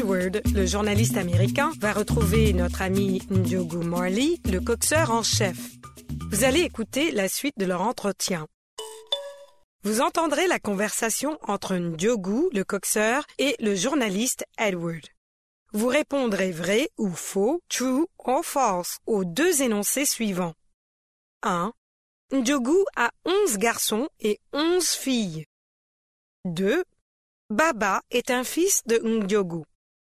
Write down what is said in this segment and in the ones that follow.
Edward, le journaliste américain, va retrouver notre ami Ndiogu Marley, le coxeur en chef. Vous allez écouter la suite de leur entretien. Vous entendrez la conversation entre Ndiogu, le coxeur, et le journaliste Edward. Vous répondrez vrai ou faux, true or false, aux deux énoncés suivants. 1. Ndiogu a 11 garçons et 11 filles. 2. Baba est un fils de Ndiogu.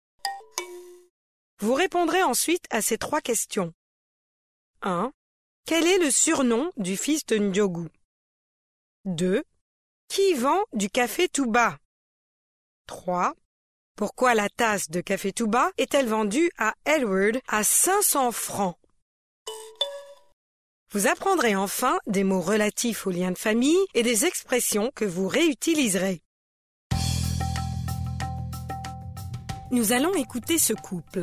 Vous répondrez ensuite à ces 3 questions. 1. Quel est le surnom du fils de Ndiogu? 2. Qui vend du café tout bas? 3. Pourquoi la tasse de café tout bas est-elle vendue à Edward à 500 francs? Vous apprendrez enfin des mots relatifs aux liens de famille et des expressions que vous réutiliserez. Nous allons écouter ce couple.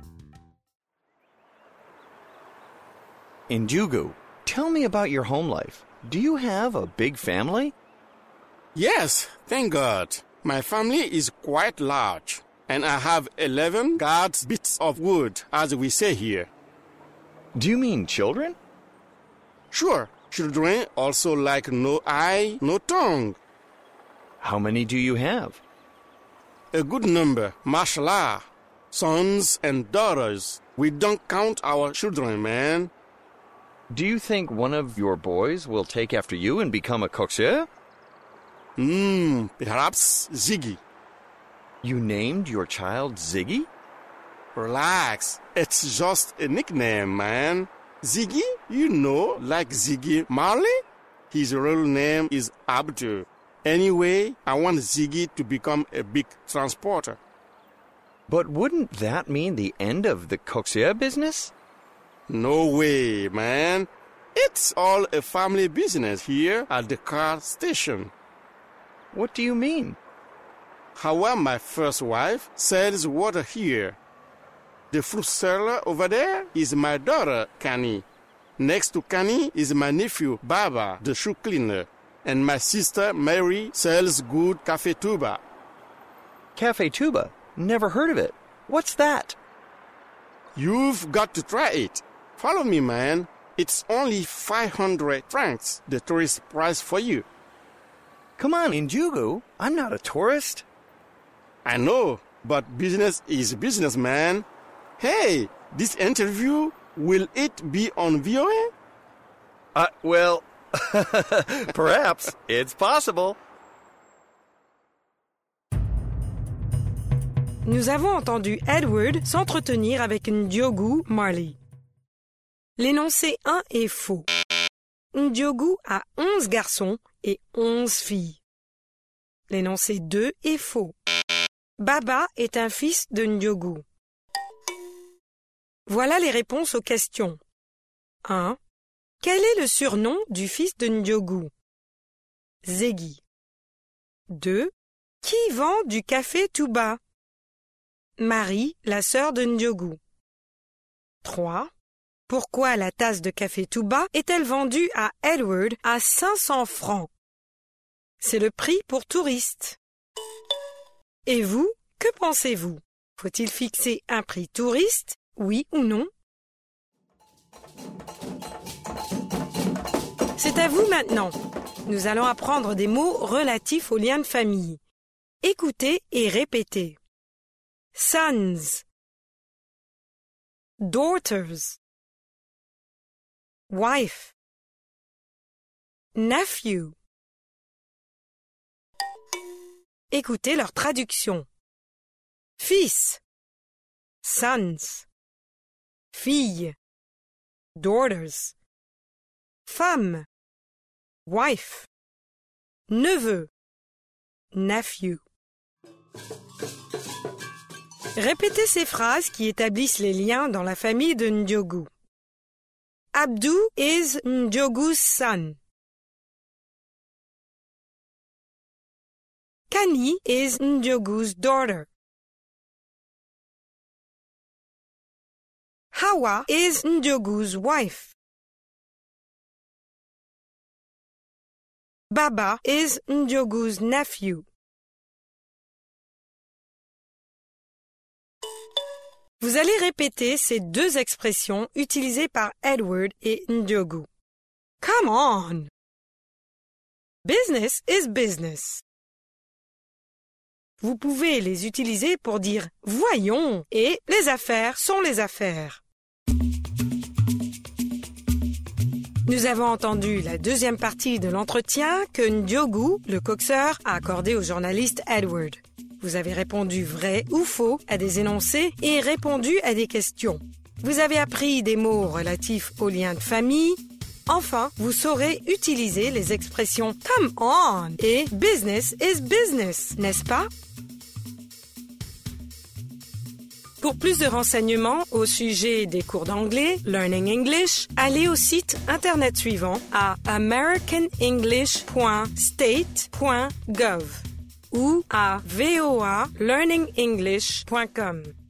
Ndiogu, tell me about your home life. Do you have a big family? Yes, thank God. My family is quite large, and I have 11 guards bits of wood, as we say here. Do you mean children? Sure, children also like no eye, no tongue. How many do you have? A good number, mashallah. Sons and daughters. We don't count our children, man. Do you think one of your boys will take after you and become a coxeur? Perhaps Ziggy. You named your child Ziggy? Relax, it's just a nickname, man. Ziggy, you know, like Ziggy Marley? His real name is Abdul. Anyway, I want Ziggy to become a big transporter. But wouldn't that mean the end of the coxeur business? No way, man. It's all a family business here at the car station. What do you mean? How my first wife sells water here. The fruit seller over there is my daughter, Kani. Next to Kani is my nephew, Baba, the shoe cleaner. And my sister, Mary, sells good Cafe Tuba. Cafe Tuba? Never heard of it. What's that? You've got to try it. Follow me, man. It's only 500 francs, the tourist price for you. Come on, Ndiogu. I'm not a tourist. I know, but business is business, man. Hey, this interview, will it be on VOA? Well, perhaps. It's possible. Nous avons entendu Edward s'entretenir avec Ndiogu Marley. L'énoncé 1 est faux. Ndiogu a 11 garçons et 11 filles. L'énoncé 2 est faux. Baba est un fils de Ndiogu. Voilà les réponses aux questions. 1. Quel est le surnom du fils de Ndiogu? Ziggy. 2. Qui vend du café tout bas? Marie, la sœur de Ndiogu. 3. Pourquoi la tasse de café tout bas est-elle vendue à Edward à 500 francs? C'est le prix pour touristes. Et vous, que pensez-vous? Faut-il fixer un prix touriste, oui ou non? C'est à vous maintenant. Nous allons apprendre des mots relatifs aux liens de famille. Écoutez et répétez. Sons, daughters, wife, nephew. Écoutez leur traduction. Fils, sons. Fille, daughters. Femme, wife. Neveu, nephew. Répétez ces phrases qui établissent les liens dans la famille de Ndiogu. Abdou is Ndiogu's son. Kani is Ndiogu's daughter. Hawa is Ndiogu's wife. Baba is Ndiogu's nephew. Vous allez répéter ces deux expressions utilisées par Edward et Ndiogu. Come on! Business is business. Vous pouvez les utiliser pour dire « voyons » et « les affaires sont les affaires ». Nous avons entendu la deuxième partie de l'entretien que Ndiogu, le coxeur, a accordé au journaliste Edward. Vous avez répondu vrai ou faux à des énoncés et répondu à des questions. Vous avez appris des mots relatifs aux liens de famille. Enfin, vous saurez utiliser les expressions « come on » et « business is business », n'est-ce pas? Pour plus de renseignements au sujet des cours d'anglais, Learning English, allez au site internet suivant à americanenglish.state.gov ou à voalearningenglish.com.